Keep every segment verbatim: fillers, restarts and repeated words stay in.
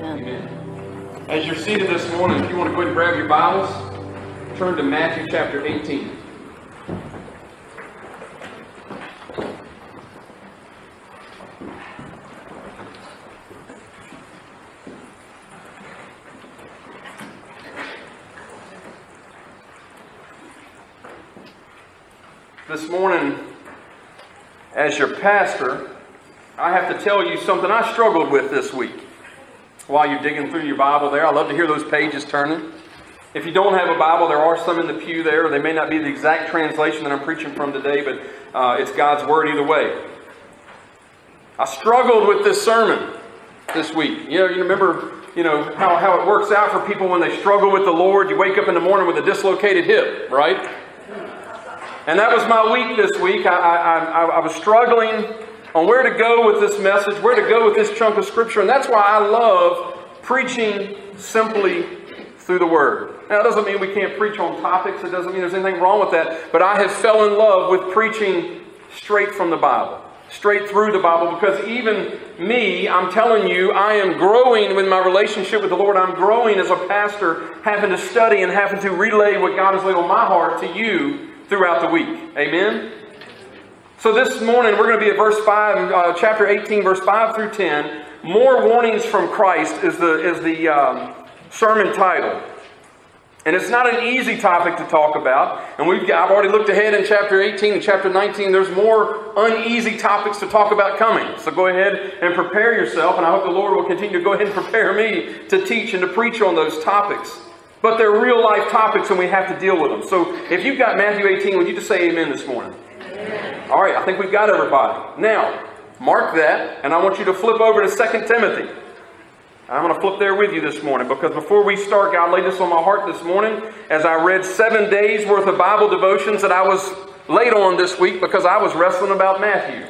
Amen. As you're seated this morning, if you want to go ahead and grab your Bibles, turn to Matthew chapter eighteen. This morning, as your pastor, I have to tell you something I struggled with this week. While you're digging through your Bible there, I love to hear those pages turning. If you don't have a Bible, there are some in the pew there. They may not be the exact translation that I'm preaching from today, but uh, it's God's Word either way. I struggled with this sermon this week. You know, you remember you know, how, how it works out for people when they struggle with the Lord. You wake up in the morning with a dislocated hip, right? And that was my week this week. I, I, I, I was struggling on where to go with this message, where to go with this chunk of Scripture. And that's why I love preaching simply through the Word. Now, it doesn't mean we can't preach on topics. It doesn't mean there's anything wrong with that. But I have fell in love with preaching straight from the Bible, straight through the Bible, because even me, I'm telling you, I am growing with my relationship with the Lord. I'm growing as a pastor, having to study and having to relay what God has laid on my heart to you throughout the week. Amen? So this morning we're going to be at verse five, uh, chapter eighteen, verse five through ten. More warnings from Christ is the, is the um, sermon title. And it's not an easy topic to talk about. And we've got, I've already looked ahead in chapter eighteen and chapter nineteen. There's more uneasy topics to talk about coming. So go ahead and prepare yourself. And I hope the Lord will continue to go ahead and prepare me to teach and to preach on those topics. But they're real life topics and we have to deal with them. So if you've got Matthew eighteen, would you just say amen this morning? Amen. All right, I think we've got everybody. Now, mark that, and I want you to flip over to Second Timothy. I'm going to flip there with you this morning, because before we start, God laid this on my heart this morning as I read seven days worth of Bible devotions that I was late on this week because I was wrestling about Matthew.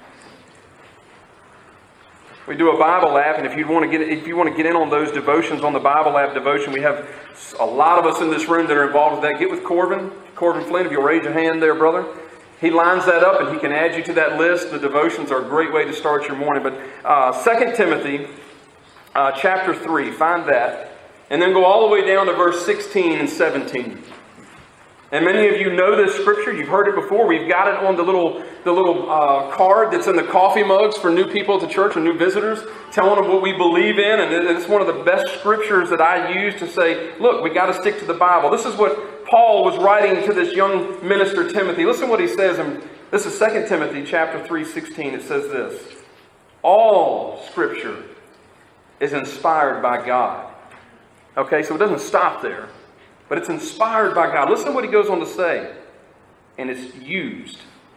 We do a Bible app, and if you want to get if you want to get in on those devotions on the Bible app devotion, we have a lot of us in this room that are involved with that. Get with Corbin, Corbin Flynn, if you'll raise your hand there, brother. He lines that up, and he can add you to that list. The devotions are a great way to start your morning. But uh, Second Timothy, uh, chapter three, find that, and then go all the way down to verse sixteen and seventeen. And many of you know this scripture. You've heard it before. We've got it on the little the little uh, card that's in the coffee mugs for new people at the church and new visitors, telling them what we believe in. And it's one of the best scriptures that I use to say, look, we got to stick to the Bible. This is what Paul was writing to this young minister Timothy. Listen what he says. In, this is Second Timothy chapter three, sixteen. It says this: all scripture is inspired by God. Okay, so it doesn't stop there. But it's inspired by God. Listen to what he goes on to say. And it's used.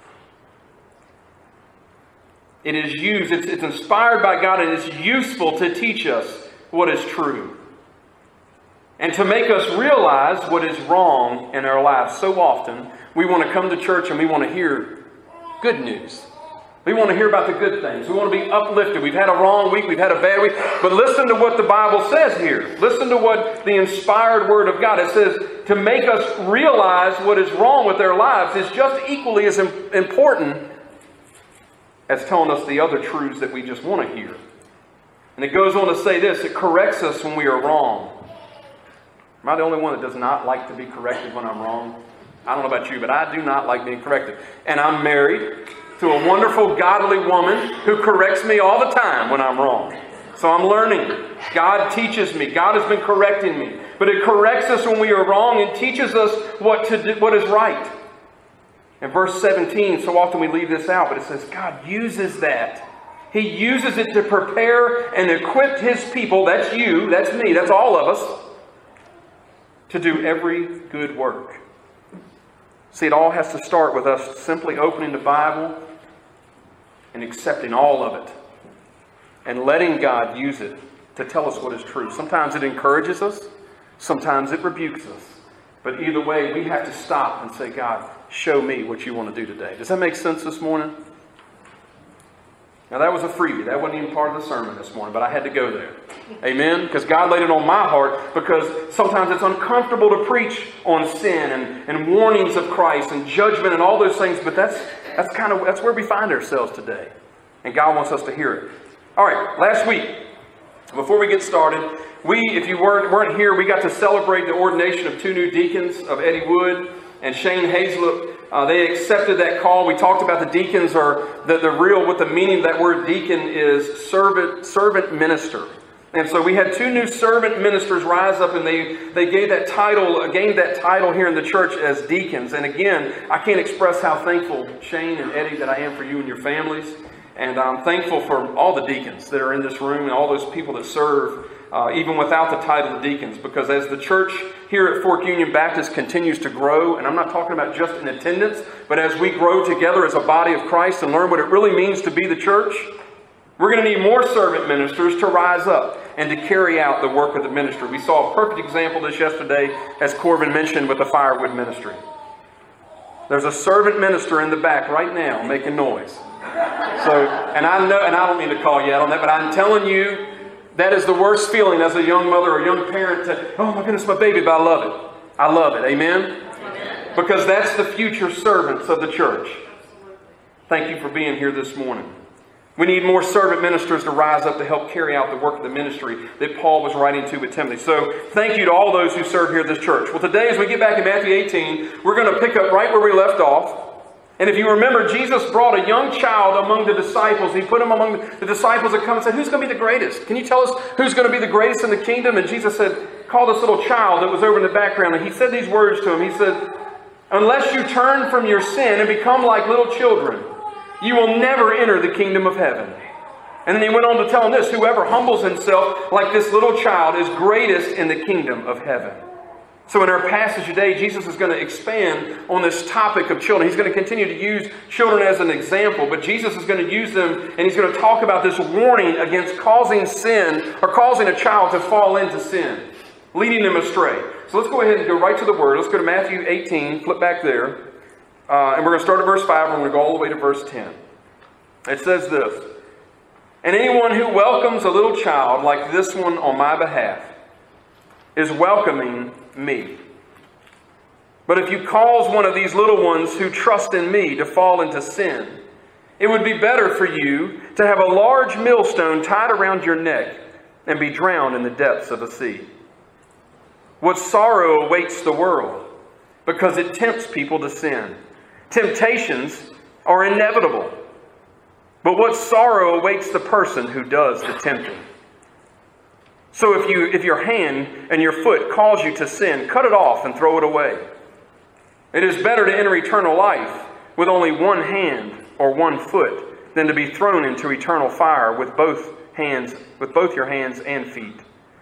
It is used. It's, it's inspired by God, and it's useful to teach us what is true. And to make us realize what is wrong in our lives. So often, we want to come to church and we want to hear good news. We want to hear about the good things. We want to be uplifted. We've had a wrong week. We've had a bad week. But listen to what the Bible says here. Listen to what the inspired Word of God. It says to make us realize what is wrong with their lives is just equally as important as telling us the other truths that we just want to hear. And it goes on to say this: it corrects us when we are wrong. Am I the only one that does not like to be corrected when I'm wrong? I don't know about you, but I do not like being corrected. And I'm married to a wonderful, godly woman who corrects me all the time when I'm wrong. So I'm learning. God teaches me. God has been correcting me. But it corrects us when we are wrong and teaches us what to do, what is right. In verse seventeen, so often we leave this out, but it says God uses that. He uses it to prepare and equip His people. That's you, that's me, that's all of us, to do every good work. See, it all has to start with us simply opening the Bible and accepting all of it and letting God use it to tell us what is true. Sometimes it encourages us. Sometimes it rebukes us. But either way, we have to stop and say, God, show me what you want to do today. Does that make sense this morning? Now, that was a freebie. That wasn't even part of the sermon this morning, but I had to go there. Amen? Because God laid it on my heart, because sometimes it's uncomfortable to preach on sin and, and warnings of Christ and judgment and all those things, but that's that's kind of that's where we find ourselves today. And God wants us to hear it. All right, last week Before we get started, we, if you weren't, weren't here, we got to celebrate the ordination of two new deacons, of Eddie Wood and Shane Hazlett. Uh, they accepted that call. We talked about the deacons, or the, the real, what the meaning of that word deacon is, servant, servant minister. And so we had two new servant ministers rise up, and they, they gave that title, gained that title here in the church as deacons. And again, I can't express how thankful, Shane and Eddie, that I am for you and your families. And I'm thankful for all the deacons that are in this room and all those people that serve, uh, even without the title of deacons. Because as the church here at Fork Union Baptist continues to grow, and I'm not talking about just in attendance, but as we grow together as a body of Christ and learn what it really means to be the church, we're going to need more servant ministers to rise up and to carry out the work of the ministry. We saw a perfect example of this yesterday, as Corvin mentioned, with the firewood ministry. There's a servant minister in the back right now making noise. So, and I know, and I don't mean to call you out on that, but I'm telling you, that is the worst feeling as a young mother or young parent to, oh my goodness, my baby, but I love it. I love it. Amen? Amen. Because that's the future servants of the church. Thank you for being here this morning. We need more servant ministers to rise up to help carry out the work of the ministry that Paul was writing to with Timothy. So thank you to all those who serve here at this church. Well, today as we get back in Matthew eighteen, we're going to pick up right where we left off. And if you remember, Jesus brought a young child among the disciples. He put him among the disciples that come and said, who's going to be the greatest? Can you tell us who's going to be the greatest in the kingdom? And Jesus said, call this little child that was over in the background. And he said these words to him. He said, unless you turn from your sin and become like little children, you will never enter the kingdom of heaven. And then he went on to tell him this, whoever humbles himself like this little child is greatest in the kingdom of heaven. So in our passage today, Jesus is going to expand on this topic of children. He's going to continue to use children as an example, but Jesus is going to use them, and he's going to talk about this warning against causing sin or causing a child to fall into sin, leading them astray. So let's go ahead and go right to the Word. Let's go to Matthew eighteen, flip back there, uh, and we're going to start at verse five, and we're going to go all the way to verse ten. It says this, and anyone who welcomes a little child like this one on my behalf is welcoming me. But if you cause one of these little ones who trust in me to fall into sin, it would be better for you to have a large millstone tied around your neck and be drowned in the depths of the sea. What sorrow awaits the world because it tempts people to sin. Temptations are inevitable, but what sorrow awaits the person who does the tempting. So if you, if your hand and your foot cause you to sin, cut it off and throw it away. It is better to enter eternal life with only one hand or one foot than to be thrown into eternal fire with both hands, with both your hands and feet.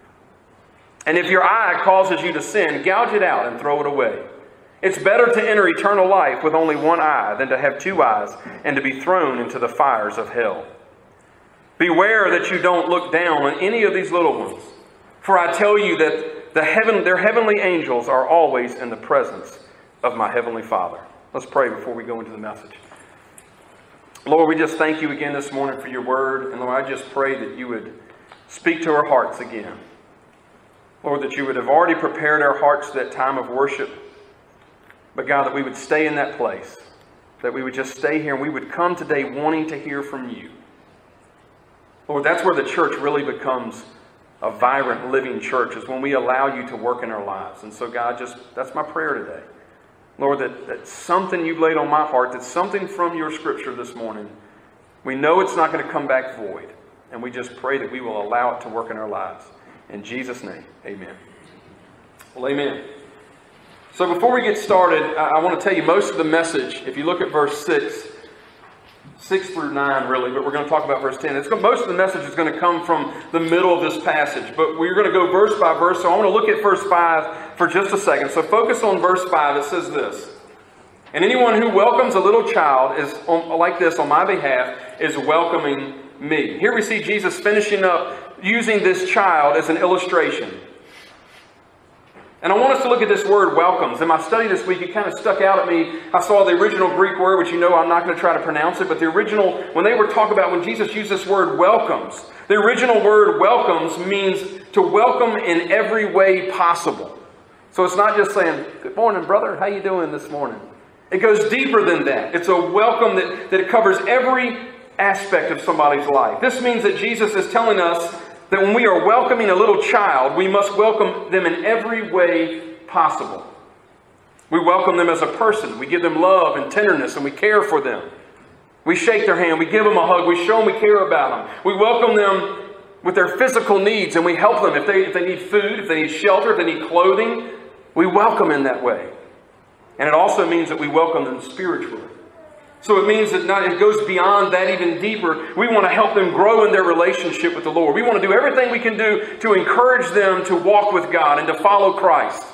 And if your eye causes you to sin, gouge it out and throw it away. It's better to enter eternal life with only one eye than to have two eyes and to be thrown into the fires of hell. Beware that you don't look down on any of these little ones. For I tell you that the heaven, their heavenly angels are always in the presence of my heavenly Father. Let's pray before we go into the message. Lord, we just thank you again this morning for your word. And Lord, I just pray that you would speak to our hearts again. Lord, that you would have already prepared our hearts for that time of worship. But God, that we would stay in that place. That we would just stay here and we would come today wanting to hear from you. Lord, that's where the church really becomes a vibrant, living church, is when we allow you to work in our lives. And so, God, just that's my prayer today. Lord, that, that something you've laid on my heart, that something from your scripture this morning, we know it's not going to come back void. And we just pray that we will allow it to work in our lives. In Jesus' name, amen. Well, amen. So before we get started, I, I want to tell you most of the message, if you look at verse six, six through nine really, but we're going to talk about verse ten. It's going, most of the message is going to come from the middle of this passage, but we're going to go verse by verse. So I want to look at verse five for just a second. So focus on verse five. It says this, and anyone who welcomes a little child is on, like this on my behalf is welcoming me. Here we see Jesus finishing up using this child as an illustration. And I want us to look at this word welcomes. In my study this week, it kind of stuck out at me. I saw the original Greek word, which you know I'm not going to try to pronounce it, but the original, when they were talking about, when Jesus used this word welcomes, the original word welcomes means to welcome in every way possible. So it's not just saying, good morning, brother, how you doing this morning? It goes deeper than that. It's a welcome that, that covers every aspect of somebody's life. This means that Jesus is telling us that when we are welcoming a little child, we must welcome them in every way possible. We welcome them as a person. We give them love and tenderness, and we care for them. We shake their hand. We give them a hug. We show them we care about them. We welcome them with their physical needs, and we help them if they, if they need food, if they need shelter, if they need clothing. We welcome in that way. And it also means that we welcome them spiritually. So it means that not, it goes beyond that even deeper. We want to help them grow in their relationship with the Lord. We want to do everything we can do to encourage them to walk with God and to follow Christ.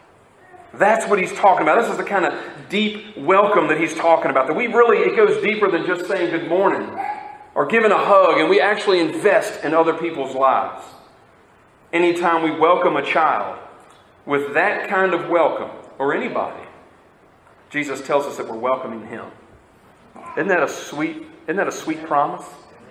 That's what he's talking about. This is the kind of deep welcome that he's talking about. That we really, it goes deeper than just saying good morning or giving a hug, and we actually invest in other people's lives. Anytime we welcome a child with that kind of welcome, or anybody, Jesus tells us that we're welcoming him. Isn't that a sweet, isn't that a sweet promise?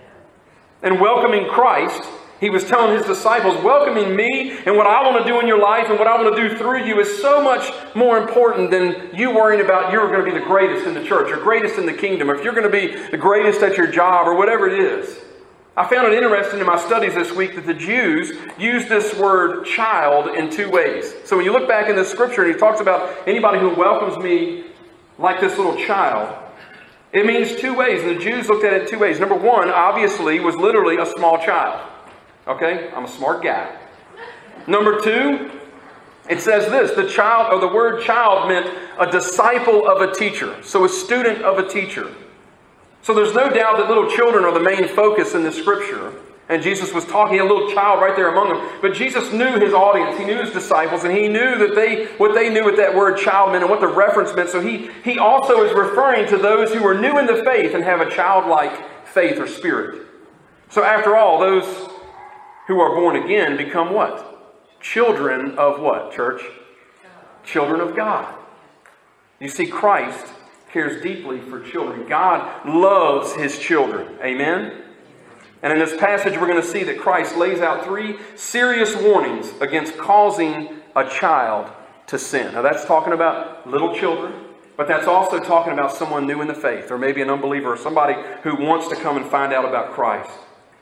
And welcoming Christ, he was telling his disciples, welcoming me and what I want to do in your life and what I want to do through you is so much more important than you worrying about you're going to be the greatest in the church or greatest in the kingdom, or if you're going to be the greatest at your job or whatever it is. I found it interesting in my studies this week that the Jews use this word child in two ways. So when you look back in the scripture and he talks about anybody who welcomes me like this little child, it means two ways. And the Jews looked at it in two ways. Number one, obviously, was literally a small child. Okay, I'm a smart guy. Number two, it says this, the child, or the word child meant a disciple of a teacher. So a student of a teacher. So there's no doubt that little children are the main focus in the scripture. And Jesus was talking a little child right there among them. But Jesus knew his audience. He knew his disciples. And he knew that they what they knew what that word child meant and what the reference meant. So he, he also is referring to those who are new in the faith and have a childlike faith or spirit. So after all, those who are born again become what? Children of what, church? Children of God. You see, Christ cares deeply for children. God loves his children. Amen? And in this passage, we're going to see that Christ lays out three serious warnings against causing a child to sin. Now, that's talking about little children, but that's also talking about someone new in the faith, or maybe an unbeliever, or somebody who wants to come and find out about Christ.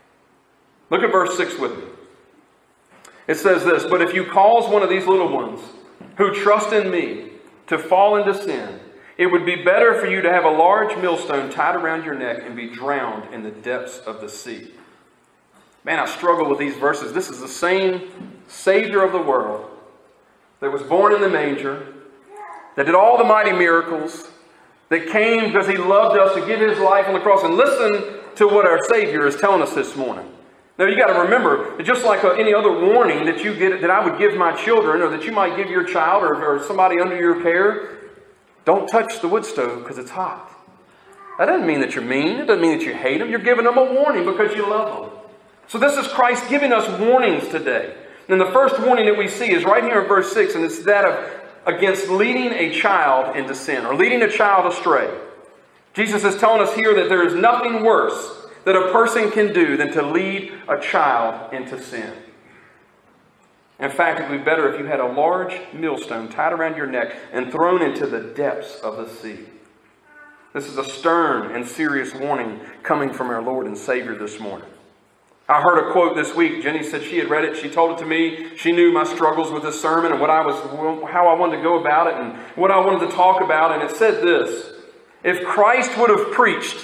Look at verse six with me. It says this, but if you cause one of these little ones who trust in me to fall into sin, it would be better for you to have a large millstone tied around your neck and be drowned in the depths of the sea. Man, I struggle with these verses. This is the same Savior of the world that was born in the manger, that did all the mighty miracles, that came because he loved us to give his life on the cross. And listen to what our Savior is telling us this morning. Now, you got to remember that just like any other warning that you get, that I would give my children, or that you might give your child or, or somebody under your care, don't touch the wood stove because it's hot. That doesn't mean that you're mean. It doesn't mean that you hate them. You're giving them a warning because you love them. So this is Christ giving us warnings today. And the first warning that we see is right here in verse six, and it's that of against leading a child into sin, or leading a child astray. Jesus is telling us here that there is nothing worse that a person can do than to lead a child into sin. In fact, it would be better if you had a large millstone tied around your neck and thrown into the depths of the sea. This is a stern and serious warning coming from our Lord and Savior this morning. I heard a quote this week. Jenny said she had read it. She told it to me. She knew my struggles with this sermon and what I was, how I wanted to go about it and what I wanted to talk about. And it said this, if Christ would have preached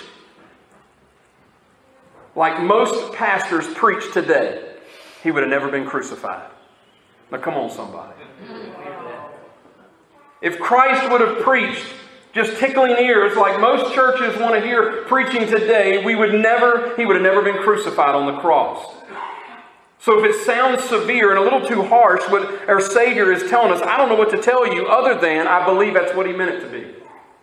like most pastors preach today, he would have never been crucified. Now come on, somebody. If Christ would have preached just tickling ears like most churches want to hear preaching today, we would never, he would have never been crucified on the cross. So if it sounds severe and a little too harsh, what our Savior is telling us, I don't know what to tell you other than I believe that's what he meant it to be.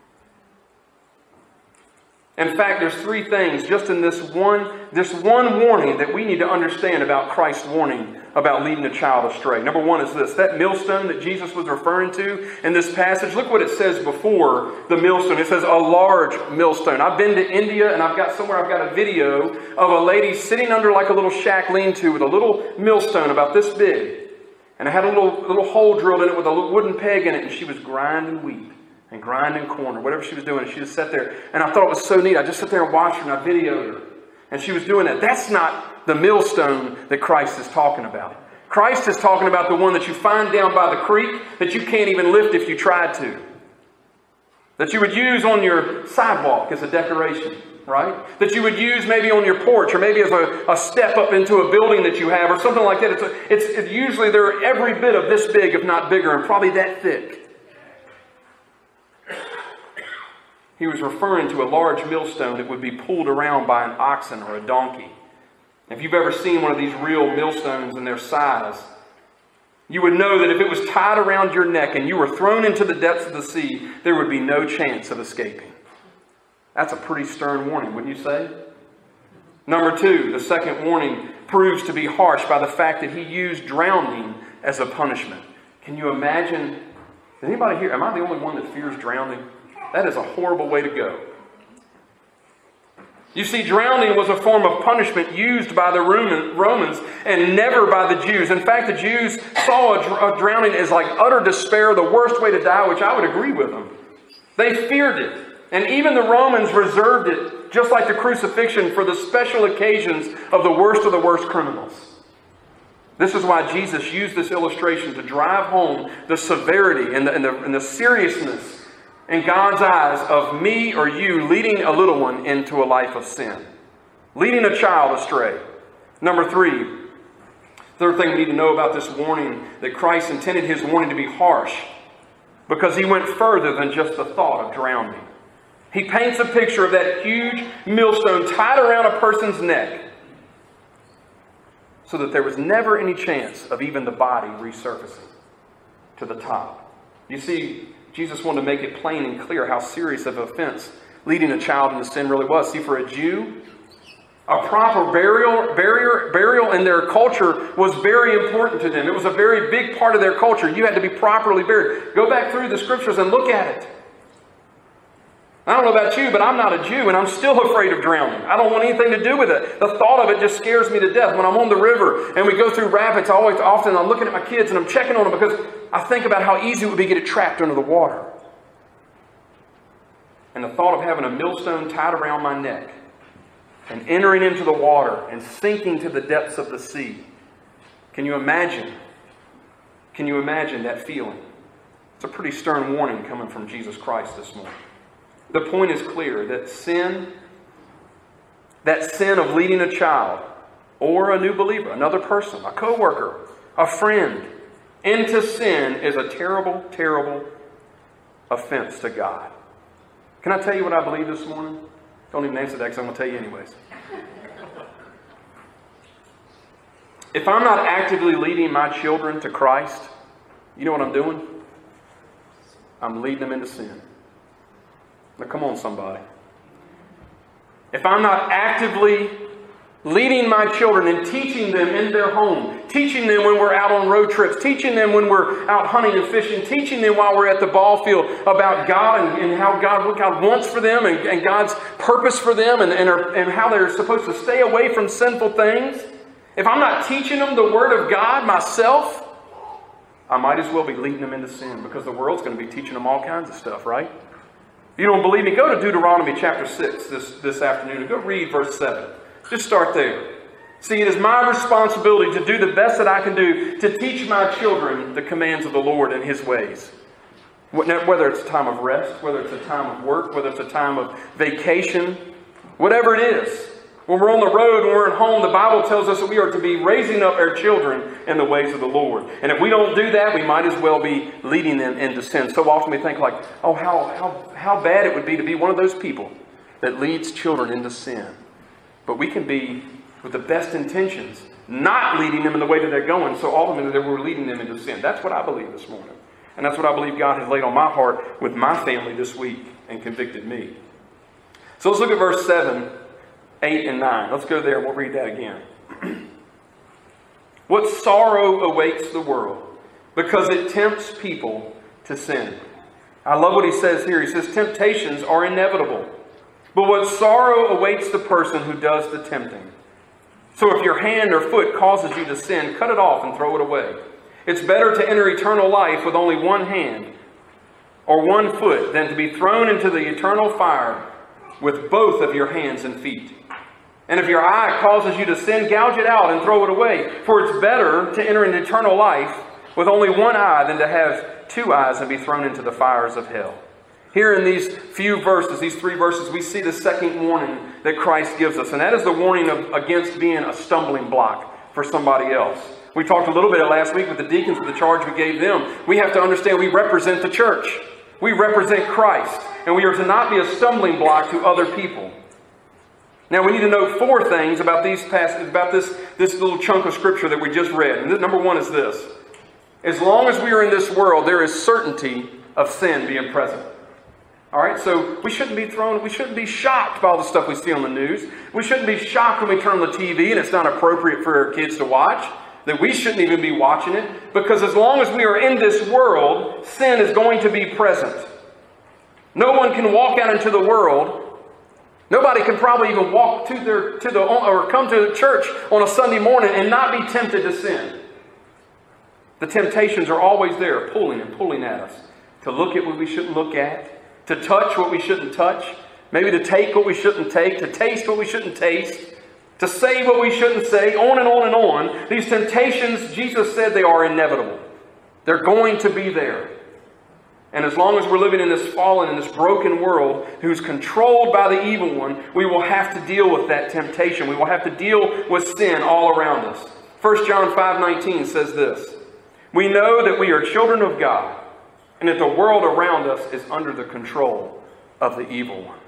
In fact, there's three things just in this one, this one warning that we need to understand about Christ's warning about leading a child astray. Number one is this, that millstone that Jesus was referring to in this passage. Look what it says before the millstone. It says a large millstone. I've been to India and I've got somewhere, I've got a video of a lady sitting under like a little shack lean-to with a little millstone about this big. And it had a little, little hole drilled in it with a little wooden peg in it, and she was grinding wheat and grinding corn or whatever she was doing. And she just sat there. And I thought it was so neat. I just sat there and watched her and I videoed her. And she was doing that. That's not not the millstone that Christ is talking about. Christ is talking about the one that you find down by the creek that you can't even lift if you tried to. That you would use on your sidewalk as a decoration, right? That you would use maybe on your porch or maybe as a, a step up into a building that you have or something like that. It's, a, it's it, usually they're every bit of this big, if not bigger, and probably that thick. He was referring to a large millstone that would be pulled around by an oxen or a donkey. If you've ever seen one of these real millstones and their size, you would know that if it was tied around your neck and you were thrown into the depths of the sea, there would be no chance of escaping. That's a pretty stern warning, wouldn't you say? Number two, the second warning proves to be harsh by the fact that he used drowning as a punishment. Can you imagine? Does anybody here, am I the only one that fears drowning? That is a horrible way to go. You see, drowning was a form of punishment used by the Romans and never by the Jews. In fact, the Jews saw a drowning as like utter despair, the worst way to die, which I would agree with them. They feared it. And even the Romans reserved it, just like the crucifixion, for the special occasions of the worst of the worst criminals. This is why Jesus used this illustration to drive home the severity and the, and the, and the seriousness in God's eyes of me or you leading a little one into a life of sin. Leading a child astray. Number three, third thing we need to know about this warning, that Christ intended his warning to be harsh because he went further than just the thought of drowning. He paints a picture of that huge millstone tied around a person's neck so that there was never any chance of even the body resurfacing to the top. You see, Jesus wanted to make it plain and clear how serious of an offense leading a child into sin really was. See, for a Jew, a proper burial, burial, burial in their culture was very important to them. It was a very big part of their culture. You had to be properly buried. Go back through the scriptures and look at it. I don't know about you, but I'm not a Jew and I'm still afraid of drowning. I don't want anything to do with it. The thought of it just scares me to death. When I'm on the river and we go through rapids, always often I'm looking at my kids and I'm checking on them because I think about how easy it would be to get trapped under the water. And the thought of having a millstone tied around my neck and entering into the water and sinking to the depths of the sea. Can you imagine? Can you imagine that feeling? It's a pretty stern warning coming from Jesus Christ this morning. The point is clear that sin, that sin of leading a child or a new believer, another person, a coworker, a friend, into sin is a terrible, terrible offense to God. Can I tell you what I believe this morning? Don't even answer that because I'm going to tell you anyways. If I'm not actively leading my children to Christ, you know what I'm doing? I'm leading them into sin. Now, come on, somebody. If I'm not actively leading my children and teaching them in their home, teaching them when we're out on road trips, teaching them when we're out hunting and fishing, teaching them while we're at the ball field about God and, and how God, what God wants for them and, and God's purpose for them and, and, are, and how they're supposed to stay away from sinful things, if I'm not teaching them the Word of God myself, I might as well be leading them into sin because the world's going to be teaching them all kinds of stuff, right? If you don't believe me, go to Deuteronomy chapter six this, this afternoon and go read verse seven. Just start there. See, it is my responsibility to do the best that I can do to teach my children the commands of the Lord and His ways. Whether it's a time of rest, whether it's a time of work, whether it's a time of vacation, whatever it is. When we're on the road, when we're at home, the Bible tells us that we are to be raising up our children in the ways of the Lord. And if we don't do that, we might as well be leading them into sin. So often we think like, oh, how, how, how bad it would be to be one of those people that leads children into sin. But we can be, with the best intentions, not leading them in the way that they're going, so ultimately that we're leading them into sin. That's what I believe this morning. And that's what I believe God has laid on my heart with my family this week and convicted me. So let's look at verse seven. eight and nine. Let's go there. We'll read that again. What sorrow awaits the world because it tempts people to sin. I love what he says here. He says temptations are inevitable. But what sorrow awaits the person who does the tempting. So if your hand or foot causes you to sin, cut it off and throw it away. It's better to enter eternal life with only one hand or one foot than to be thrown into the eternal fire with both of your hands and feet. And if your eye causes you to sin, gouge it out and throw it away. For it's better to enter into eternal life with only one eye than to have two eyes and be thrown into the fires of hell. Here in these few verses, these three verses, we see the second warning that Christ gives us. And that is the warning of, against being a stumbling block for somebody else. We talked a little bit last week with the deacons of the charge we gave them. We have to understand we represent the church. We represent Christ. And we are to not be a stumbling block to other people. Now we need to know four things about these passages, about this, this little chunk of scripture that we just read. And this, number one is this. As long as we are in this world, there is certainty of sin being present. All right, so we shouldn't be thrown, we shouldn't be shocked by all the stuff we see on the news. We shouldn't be shocked when we turn on the T V and it's not appropriate for our kids to watch. That we shouldn't even be watching it. Because as long as we are in this world, sin is going to be present. No one can walk out into the world. Nobody can probably even walk to their to the or come to the church on a Sunday morning and not be tempted to sin. The temptations are always there, pulling and pulling at us. To look at what we shouldn't look at. To touch what we shouldn't touch. Maybe to take what we shouldn't take. To taste what we shouldn't taste. To say what we shouldn't say. On and on and on. These temptations, Jesus said, they are inevitable. They're going to be there. And as long as we're living in this fallen, in this broken world, who's controlled by the evil one, we will have to deal with that temptation. We will have to deal with sin all around us. First John five nineteen says this. We know that we are children of God, and that the world around us is under the control of the evil one.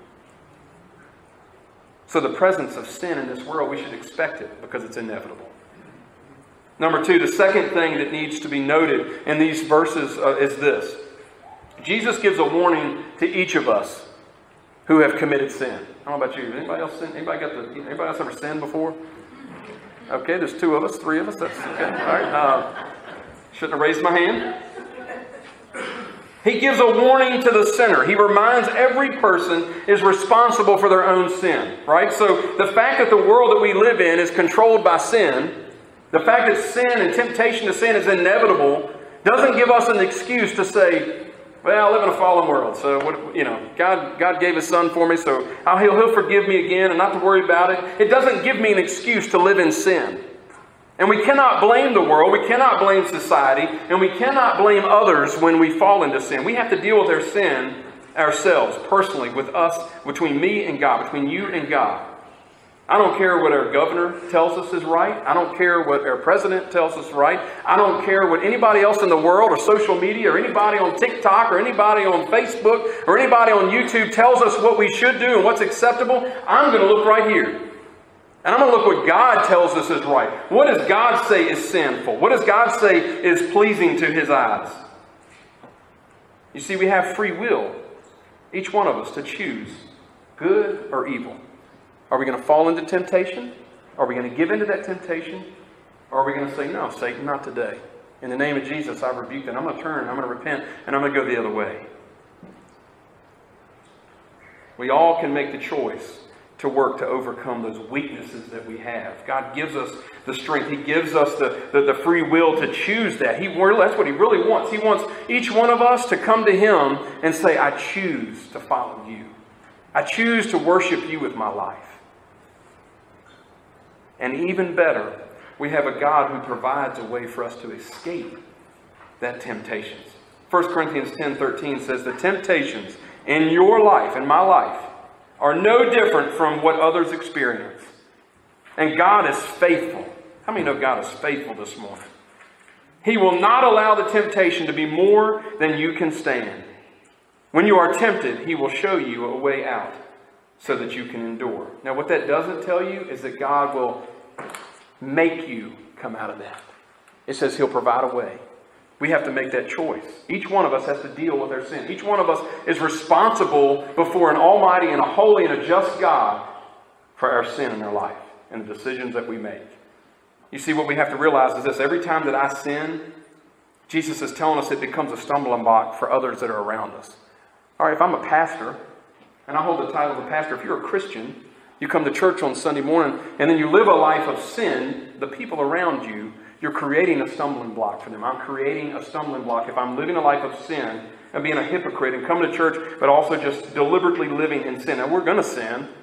So the presence of sin in this world, we should expect it because it's inevitable. Number two, the second thing that needs to be noted in these verses uh, is this. Jesus gives a warning to each of us who have committed sin. I don't know about you. Anybody else sin? Anybody got the? Anybody else ever sinned before? Okay, there's two of us, three of us. That's okay. All right. Uh, shouldn't have raised my hand. He gives a warning to the sinner. He reminds every person is responsible for their own sin. Right. So the fact that the world that we live in is controlled by sin, the fact that sin and temptation to sin is inevitable, doesn't give us an excuse to say, well, I live in a fallen world, so what, you know, God, God gave His Son for me, so I'll, he'll, he'll forgive me again, and not to worry about it. It doesn't give me an excuse to live in sin. And we cannot blame the world, we cannot blame society, and we cannot blame others when we fall into sin. We have to deal with our sin ourselves, personally, with us, between me and God, between you and God. I don't care what our governor tells us is right. I don't care what our president tells us is right. I don't care what anybody else in the world or social media or anybody on TikTok or anybody on Facebook or anybody on YouTube tells us what we should do and what's acceptable. I'm going to look right here. And I'm going to look what God tells us is right. What does God say is sinful? What does God say is pleasing to His eyes? You see, we have free will, each one of us, to choose good or evil. Are we going to fall into temptation? Are we going to give into that temptation? Or are we going to say, no, Satan, not today. In the name of Jesus, I rebuke that. I'm going to turn, I'm going to repent, and I'm going to go the other way. We all can make the choice to work to overcome those weaknesses that we have. God gives us the strength. He gives us the, the, the free will to choose that. He, that's what He really wants. He wants each one of us to come to Him and say, I choose to follow You. I choose to worship You with my life. And even better, we have a God who provides a way for us to escape that temptations. First Corinthians ten thirteen says, the temptations in your life, in my life, are no different from what others experience. And God is faithful. How many know God is faithful this morning? He will not allow the temptation to be more than you can stand. When you are tempted, He will show you a way out so that you can endure. Now, what that doesn't tell you is that God will make you come out of that. It says He'll provide a way. We have to make that choice. Each one of us has to deal with our sin. Each one of us is responsible before an almighty and a holy and a just God for our sin in our life and the decisions that we make. You see, what we have to realize is this. Every time that I sin, Jesus is telling us it becomes a stumbling block for others that are around us. All right, if I'm a pastor, and I hold the title of a pastor, if you're a Christian, you come to church on Sunday morning, and then you live a life of sin, the people around you, you're creating a stumbling block for them. I'm creating a stumbling block if I'm living a life of sin and being a hypocrite and coming to church, but also just deliberately living in sin. Now, we're going to sin.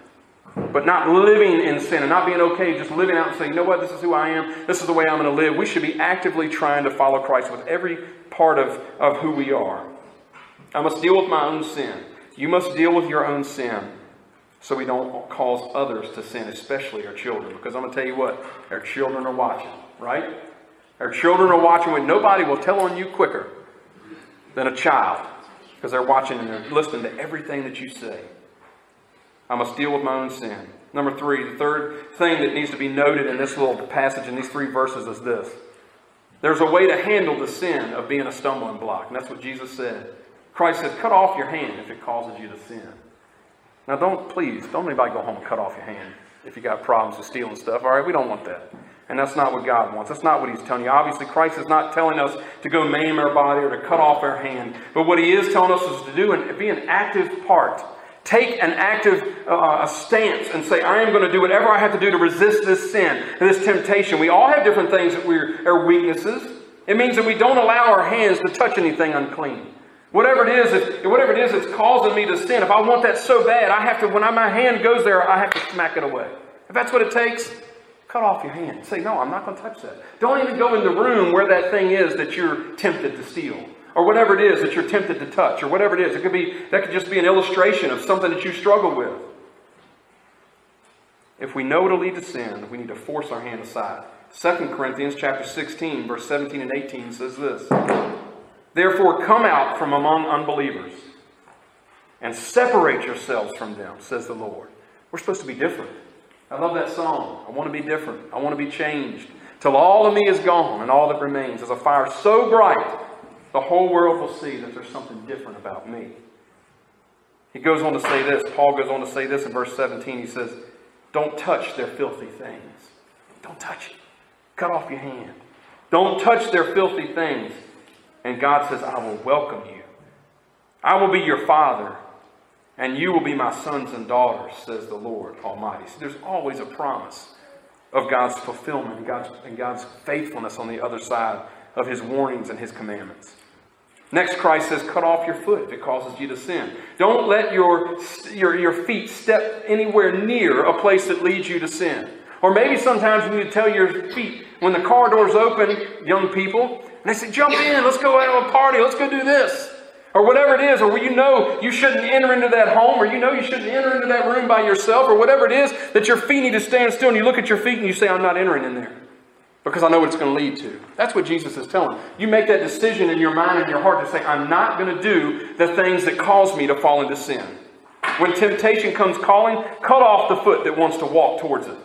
but not living in sin and not being okay just living out and saying, you know what, this is who I am, this is the way I'm going to live. We should be actively trying to follow Christ with every part of, of who we are. I must deal with my own sin. You must deal with your own sin so we don't cause others to sin, especially our children. Because I'm going to tell you what, our children are watching, right? Our children are watching when nobody will tell on you quicker than a child, because they're watching and they're listening to everything that you say. I must deal with my own sin. Number three, the third thing that needs to be noted in this little passage, in these three verses, is this. There's a way to handle the sin of being a stumbling block. And that's what Jesus said. Christ said, cut off your hand if it causes you to sin. Now don't, please, don't anybody go home and cut off your hand if you got problems with stealing stuff. All right, we don't want that. And that's not what God wants. That's not what He's telling you. Obviously, Christ is not telling us to go maim our body or to cut off our hand. But what He is telling us is to do and be an active part. Take an active uh, a stance and say, I am going to do whatever I have to do to resist this sin and this temptation. We all have different things that we're, are weaknesses. It means that we don't allow our hands to touch anything unclean. Whatever it is, if, whatever it is that's causing me to sin, if I want that so bad, I have to, when I, my hand goes there, I have to smack it away. If that's what it takes, cut off your hand. Say, no, I'm not going to touch that. Don't even go in the room where that thing is that you're tempted to steal. Or whatever it is that you're tempted to touch. Or whatever it is. It could be, that could just be an illustration of something that you struggle with. If we know it'll lead to sin, we need to force our hand aside. Second Corinthians chapter sixteen, verse seventeen and eighteen says this. Therefore come out from among unbelievers and separate yourselves from them, says the Lord. We're supposed to be different. I love that song. I want to be different. I want to be changed. Till all of me is gone and all that remains is a fire so bright the whole world will see that there's something different about me. He goes on to say this. Paul goes on to say this in verse seventeen. He says, don't touch their filthy things. Don't touch it. Cut off your hand. Don't touch their filthy things. And God says, I will welcome you. I will be your father, and you will be my sons and daughters, says the Lord Almighty. So there's always a promise of God's fulfillment and God's, and God's faithfulness on the other side of His warnings and His commandments. Next, Christ says, cut off your foot if it causes you to sin. Don't let your, your, your feet step anywhere near a place that leads you to sin. Or maybe sometimes you need to tell your feet, when the car doors open, young people, and they say, jump in, let's go have a party, let's go do this. Or whatever it is, or where you know you shouldn't enter into that home, or you know you shouldn't enter into that room by yourself, or whatever it is, that your feet need to stand still, and you look at your feet and you say, I'm not entering in there. Because I know what it's going to lead to. That's what Jesus is telling. You make that decision in your mind and your heart to say, I'm not going to do the things that cause me to fall into sin. When temptation comes calling, cut off the foot that wants to walk towards it.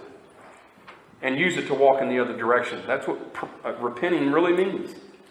And use it to walk in the other direction. That's what repenting really means.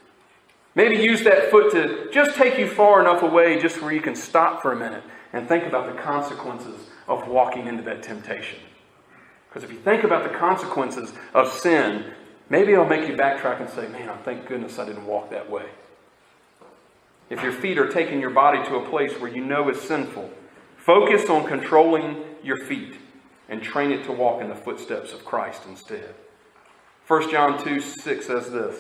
Maybe use that foot to just take you far enough away just where you can stop for a minute and think about the consequences of walking into that temptation. Because if you think about the consequences of sin, maybe it'll make you backtrack and say, man, thank goodness I didn't walk that way. If your feet are taking your body to a place where you know it's sinful, focus on controlling your feet and train it to walk in the footsteps of Christ instead. First John two six says this.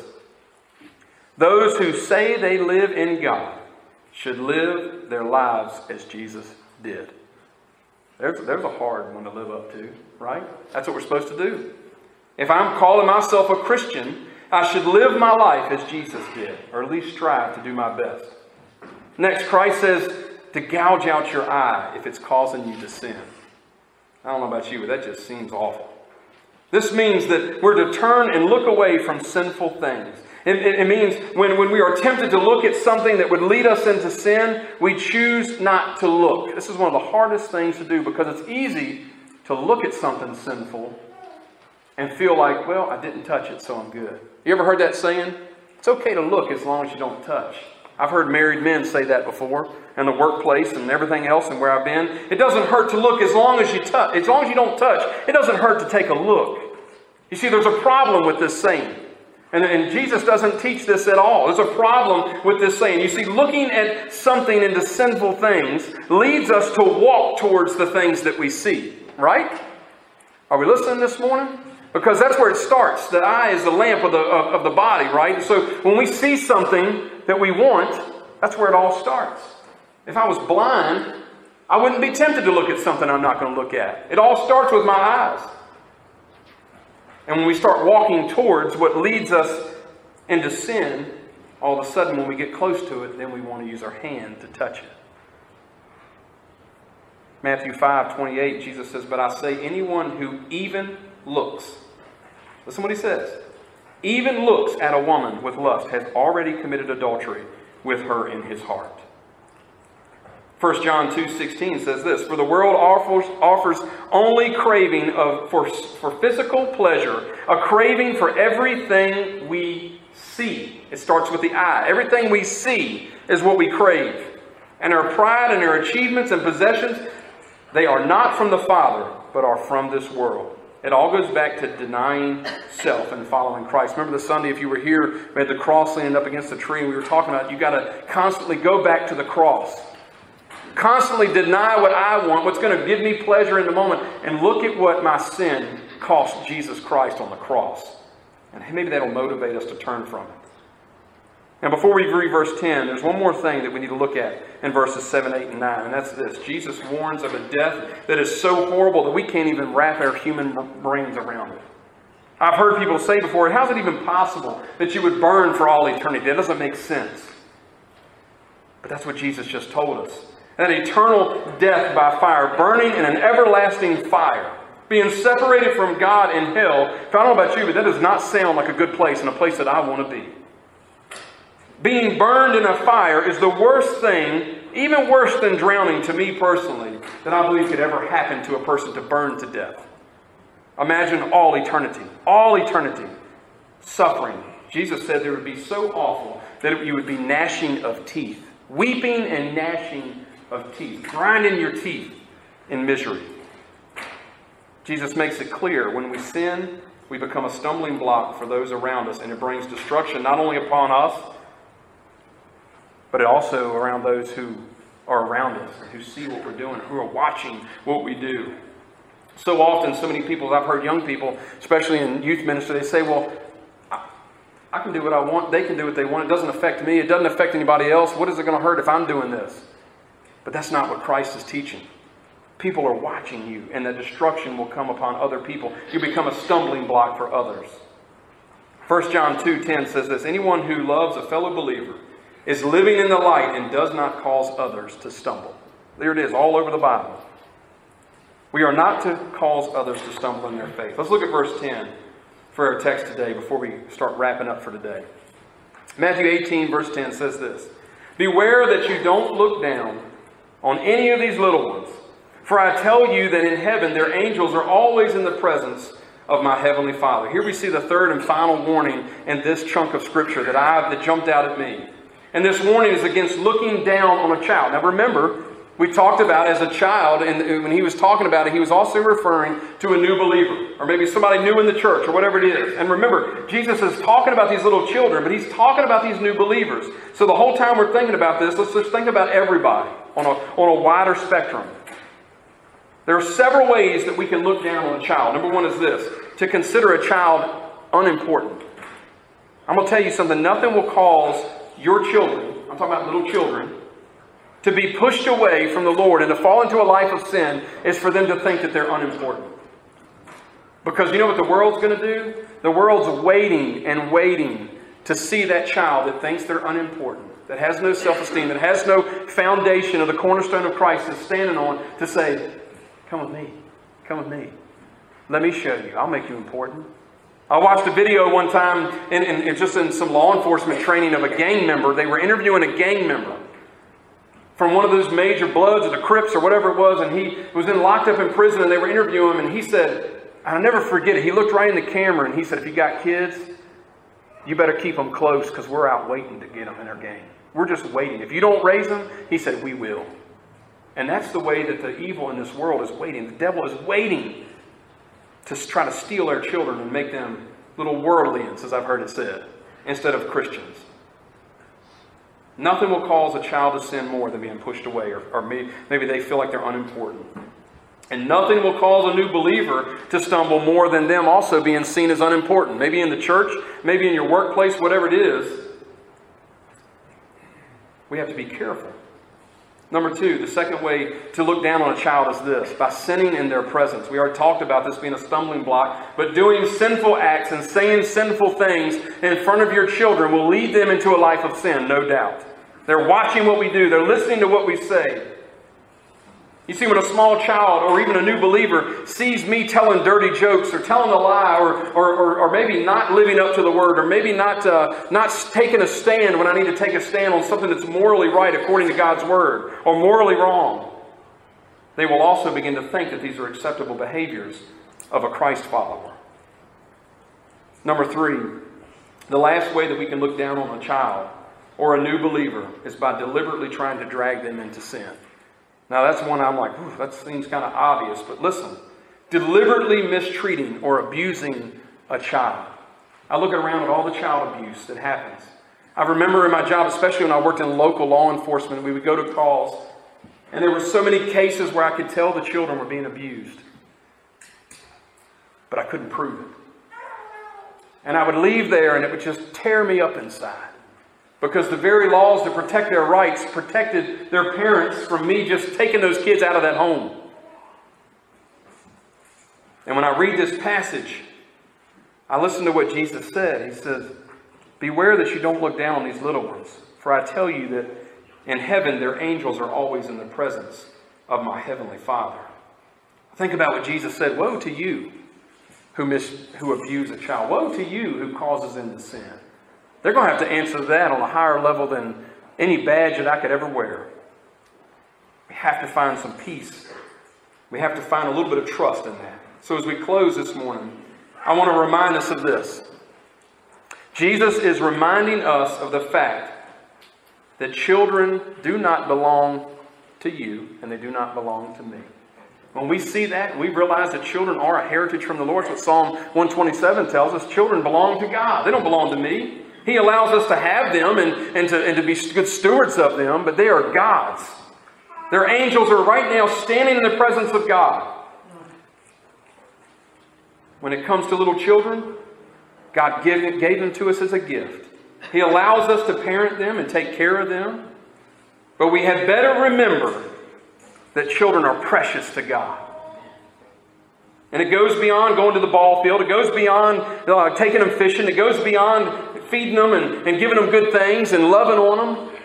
Those who say they live in God should live their lives as Jesus did. There's, there's a hard one to live up to, right? That's what we're supposed to do. If I'm calling myself a Christian, I should live my life as Jesus did, or at least strive to do my best. Next, Christ says to gouge out your eye if it's causing you to sin. I don't know about you, but that just seems awful. This means that we're to turn and look away from sinful things. It, it, it means when, when we are tempted to look at something that would lead us into sin, we choose not to look. This is one of the hardest things to do because it's easy to look at something sinful and feel like, well, I didn't touch it, so I'm good. You ever heard that saying? It's okay to look as long as you don't touch. I've heard married men say that before in the workplace and everything else and where I've been. It doesn't hurt to look as long as you touch. As long as you don't touch, it doesn't hurt to take a look. You see, there's a problem with this saying. And, and Jesus doesn't teach this at all. There's a problem with this saying. You see, looking at something into sinful things leads us to walk towards the things that we see. Right? Are we listening this morning? Because that's where it starts. The eye is the lamp of the, of, of the body, right? So when we see something that we want, that's where it all starts. If I was blind I wouldn't be tempted to look at something I'm not going to look at. It all starts with my eyes. And when we start walking towards what leads us into sin, all of a sudden when we get close to it, then we want to use our hand to touch it. Matthew five twenty-eight, Jesus says, "But I say anyone who even looks," listen what he says, "even looks at a woman with lust has already committed adultery with her in his heart." First John two sixteen says this, "For the world offers, offers only craving of, for, for physical pleasure, a craving for everything we see." It starts with the eye. Everything we see is what we crave. And our pride and our achievements and possessions, they are not from the Father, but are from this world. It all goes back to denying self and following Christ. Remember the Sunday, if you were here, we had the cross leaning up against the tree, and we were talking about you got to constantly go back to the cross. Constantly deny what I want, what's going to give me pleasure in the moment, and look at what my sin cost Jesus Christ on the cross. And maybe that'll motivate us to turn from it. Now, before we read verse ten, there's one more thing that we need to look at in verses seven, eight, and nine, and that's this. Jesus warns of a death that is so horrible that we can't even wrap our human brains around it. I've heard people say before, how's it even possible that you would burn for all eternity? That doesn't make sense. But that's what Jesus just told us. That eternal death by fire, burning in an everlasting fire, being separated from God in hell. If I don't know about you, but that does not sound like a good place and a place that I want to be. Being burned in a fire is the worst thing, even worse than drowning to me personally, that I believe could ever happen to a person to burn to death. Imagine all eternity, all eternity, suffering. Jesus said there would be so awful that you would be gnashing of teeth, weeping and gnashing of teeth, grinding your teeth in misery. Jesus makes it clear, when we sin, we become a stumbling block for those around us, and it brings destruction not only upon us, but it also around those who are around us, who see what we're doing, who are watching what we do. So often, so many people, I've heard young people, especially in youth ministry, they say, well, I, I can do what I want, they can do what they want, it doesn't affect me, it doesn't affect anybody else, what is it going to hurt if I'm doing this? But that's not what Christ is teaching. People are watching you, and the destruction will come upon other people. You become a stumbling block for others. First John two ten says this, "Anyone who loves a fellow believer is living in the light and does not cause others to stumble." There it is, all over the Bible. We are not to cause others to stumble in their faith. Let's look at verse ten for our text today before we start wrapping up for today. Matthew eighteen verse ten says this, "Beware that you don't look down on any of these little ones. For I tell you that in heaven their angels are always in the presence of my heavenly Father." Here we see the third and final warning in this chunk of Scripture that I that jumped out at me. And this warning is against looking down on a child. Now remember, we talked about as a child, and when he was talking about it, he was also referring to a new believer, or maybe somebody new in the church, or whatever it is. And remember, Jesus is talking about these little children, but he's talking about these new believers. So the whole time we're thinking about this, let's just think about everybody on a, on a wider spectrum. There are several ways that we can look down on a child. Number one is this, to consider a child unimportant. I'm going to tell you something, nothing will cause your children, I'm talking about little children, to be pushed away from the Lord and to fall into a life of sin is for them to think that they're unimportant. Because you know what the world's going to do? The world's waiting and waiting to see that child that thinks they're unimportant, that has no self-esteem, that has no foundation of the cornerstone of Christ that's standing on, to say, come with me, come with me. Let me show you. I'll make you important. I watched a video one time, in, in, in just in some law enforcement training, of a gang member. They were interviewing a gang member from one of those major Bloods or the Crips or whatever it was, and he was then locked up in prison, and they were interviewing him, and he said, I'll never forget it, he looked right in the camera and he said, if you got kids, you better keep them close because we're out waiting to get them in our gang. We're just waiting. If you don't raise them, he said, we will. And that's the way that the evil in this world is waiting. The devil is waiting to try to steal our children and make them little worldlings, as I've heard it said, instead of Christians. Nothing will cause a child to sin more than being pushed away, or, or maybe they feel like they're unimportant. And nothing will cause a new believer to stumble more than them also being seen as unimportant. Maybe in the church, maybe in your workplace, whatever it is. We have to be careful Number two, the second way to look down on a child is this, by sinning in their presence. We already talked about this being a stumbling block, but doing sinful acts and saying sinful things in front of your children will lead them into a life of sin, no doubt. They're watching what we do. They're listening to what we say. You see, when a small child or even a new believer sees me telling dirty jokes or telling a lie or, or, or, or maybe not living up to the word or maybe not, uh, not taking a stand when I need to take a stand on something that's morally right according to God's word or morally wrong, they will also begin to think that these are acceptable behaviors of a Christ follower. Number three, the last way that we can look down on a child or a new believer is by deliberately trying to drag them into sin. Now that's one I'm like, that seems kind of obvious, but listen, deliberately mistreating or abusing a child. I look around at all the child abuse that happens. I remember in my job, especially when I worked in local law enforcement, we would go to calls, and there were so many cases where I could tell the children were being abused, but I couldn't prove it. And I would leave there and it would just tear me up inside. Because the very laws that protect their rights protected their parents from me just taking those kids out of that home. And when I read this passage, I listen to what Jesus said. He says, beware that you don't look down on these little ones. For I tell you that in heaven their angels are always in the presence of my heavenly Father. Think about what Jesus said. Woe to you who, mis- who abuse a child. Woe to you who causes them to sin. They're going to have to answer that on a higher level than any badge that I could ever wear. We have to find some peace. We have to find a little bit of trust in that. So as we close this morning, I want to remind us of this. Jesus is reminding us of the fact that children do not belong to you and they do not belong to me. When we see that, we realize that children are a heritage from the Lord. That's what Psalm one twenty-seven tells us. Children belong to God. They don't belong to me. He allows us to have them and, and, to, and to be good stewards of them, but they are God's. Their angels are right now standing in the presence of God. When it comes to little children, God gave, gave them to us as a gift. He allows us to parent them and take care of them. But we had better remember that children are precious to God. And it goes beyond going to the ball field. It goes beyond uh, taking them fishing. It goes beyond feeding them and, and giving them good things and loving on them.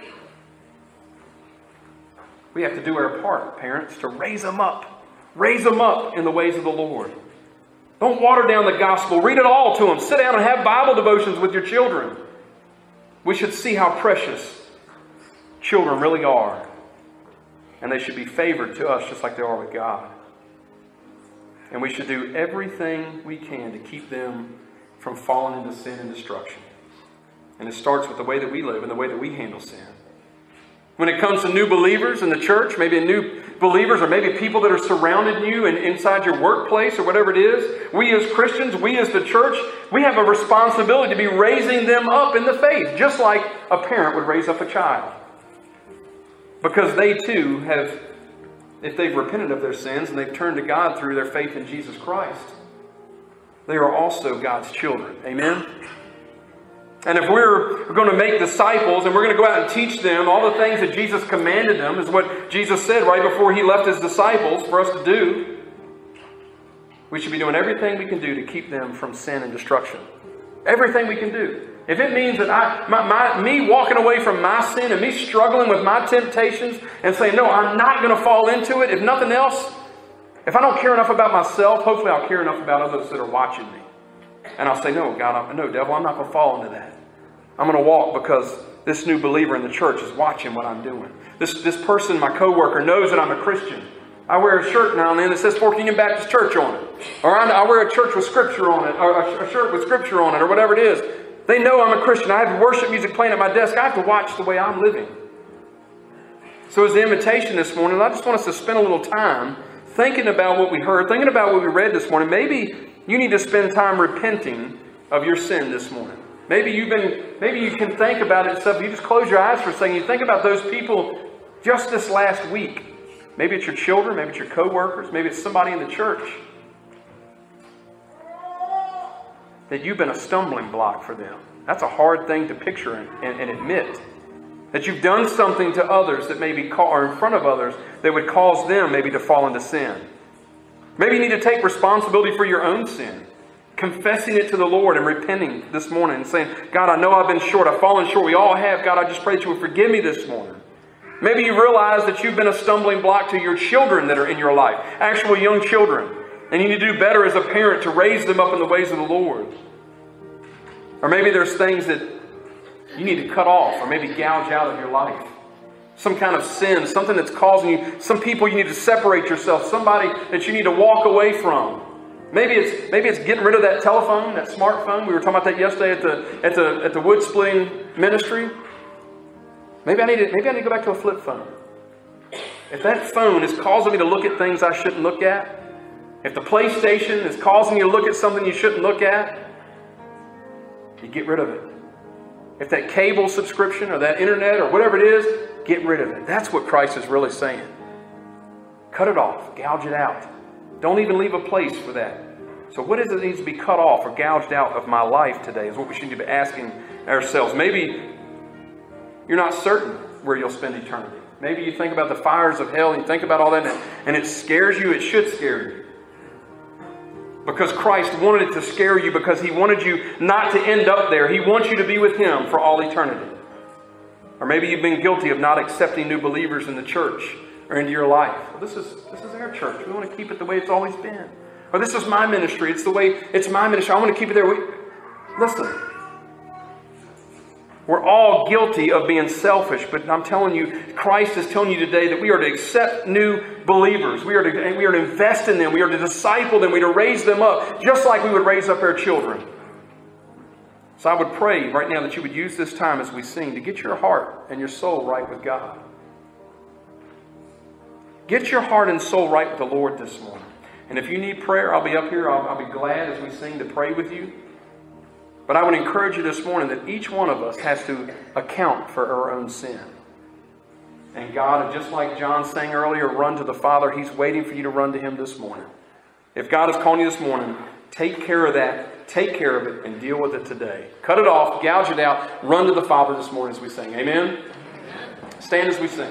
We have to do our part, parents, to raise them up. Raise them up in the ways of the Lord. Don't water down the gospel. Read it all to them. Sit down and have Bible devotions with your children. We should see how precious children really are. And they should be favored to us just like they are with God. And we should do everything we can to keep them from falling into sin and destruction. And it starts with the way that we live and the way that we handle sin. When it comes to new believers in the church, maybe new believers or maybe people that are surrounding you and inside your workplace or whatever it is, we as Christians, we as the church, we have a responsibility to be raising them up in the faith, just like a parent would raise up a child. Because they too have, if they've repented of their sins and they've turned to God through their faith in Jesus Christ, they are also God's children. Amen? And if we're going to make disciples and we're going to go out and teach them all the things that Jesus commanded them, is what Jesus said right before He left His disciples for us to do, we should be doing everything we can do to keep them from sin and destruction. Everything we can do. If it means that I, my, my, me walking away from my sin and me struggling with my temptations and saying, no, I'm not going to fall into it. If nothing else, if I don't care enough about myself, hopefully I'll care enough about others that are watching me. And I'll say, no, God, no, devil, I'm not going to fall into that. I'm going to walk because this new believer in the church is watching what I'm doing. This, this person, my coworker, knows that I'm a Christian. I wear a shirt now and then that says Fort Union Baptist Church on it. Or I, I wear a church with Scripture on it, or a, a shirt with Scripture on it, or whatever it is. They know I'm a Christian. I have worship music playing at my desk. I have to watch the way I'm living. So as the invitation this morning, I just want us to spend a little time thinking about what we heard, thinking about what we read this morning. Maybe you need to spend time repenting of your sin this morning. Maybe you've been, maybe you can think about it and stuff. You just close your eyes for a second. You think about those people just this last week. Maybe it's your children, maybe it's your co-workers, maybe it's somebody in the church. That you've been a stumbling block for them. That's a hard thing to picture and, and, and admit. That you've done something to others that maybe, or in front of others, that would cause them maybe to fall into sin. Maybe you need to take responsibility for your own sin. Confessing it to the Lord and repenting this morning and saying, God, I know I've been short. I've fallen short. We all have. God, I just pray that you would forgive me this morning. Maybe you realize that you've been a stumbling block to your children that are in your life. Actual young children. And you need to do better as a parent to raise them up in the ways of the Lord. Or maybe there's things that you need to cut off or maybe gouge out of your life. Some kind of sin, something that's causing you, some people you need to separate yourself, somebody that you need to walk away from. Maybe it's maybe it's getting rid of that telephone, that smartphone. We were talking about that yesterday at the at the at the wood splitting ministry. Maybe I need to maybe I need to go back to a flip phone. If that phone is causing me to look at things I shouldn't look at, if the PlayStation is causing you to look at something you shouldn't look at, you get rid of it. If that cable subscription or that internet or whatever it is, get rid of it. That's what Christ is really saying. Cut it off. Gouge it out. Don't even leave a place for that. So what is it that needs to be cut off or gouged out of my life today is what we should be asking ourselves. Maybe you're not certain where you'll spend eternity. Maybe you think about the fires of hell and you think about all that and it, and it scares you. It should scare you. Because Christ wanted it to scare you because He wanted you not to end up there. He wants you to be with Him for all eternity. Or maybe you've been guilty of not accepting new believers in the church or into your life. Well, this is this is our church. We want to keep it the way it's always been. Or this is my ministry. It's the way it's my ministry. I want to keep it there. We, listen, we're all guilty of being selfish, but I'm telling you, Christ is telling you today that we are to accept new believers. We are to we are to invest in them. We are to disciple them. We are to raise them up, just like we would raise up our children. So I would pray right now that you would use this time as we sing to get your heart and your soul right with God. Get your heart and soul right with the Lord this morning. And if you need prayer, I'll be up here. I'll, I'll be glad as we sing to pray with you. But I would encourage you this morning that each one of us has to account for our own sin. And God, just like John sang earlier, run to the Father. He's waiting for you to run to Him this morning. If God is calling you this morning, take care of that. Take care of it and deal with it today. Cut it off, gouge it out, run to the Father this morning as we sing. Amen? Amen. Stand as we sing.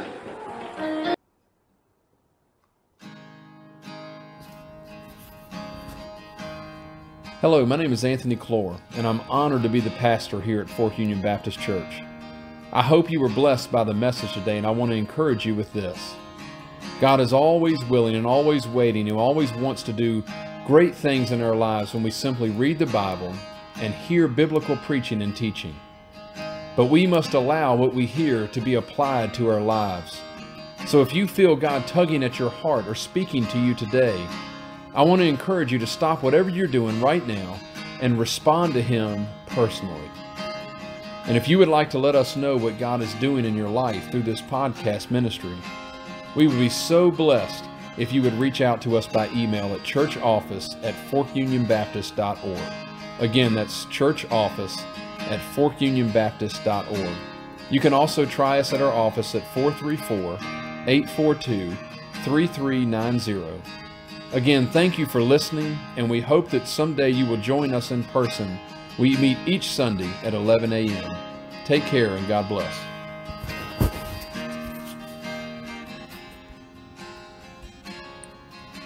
Hello, my name is Anthony Clore, and I'm honored to be the pastor here at Fork Union Baptist Church. I hope you were blessed by the message today, and I want to encourage you with this. God is always willing and always waiting and always wants to do great things in our lives when we simply read the Bible and hear biblical preaching and teaching. But we must allow what we hear to be applied to our lives. So if you feel God tugging at your heart or speaking to you today, I want to encourage you to stop whatever you're doing right now and respond to Him personally. And if you would like to let us know what God is doing in your life through this podcast ministry, we would be so blessed if you would reach out to us by email at churchoffice at fork union baptist dot org. Again, that's churchoffice at fork union baptist dot org. You can also try us at our office at four three four, eight four two, three three nine zero. Again, thank you for listening, and we hope that someday you will join us in person. We meet each Sunday at eleven a m Take care and God bless.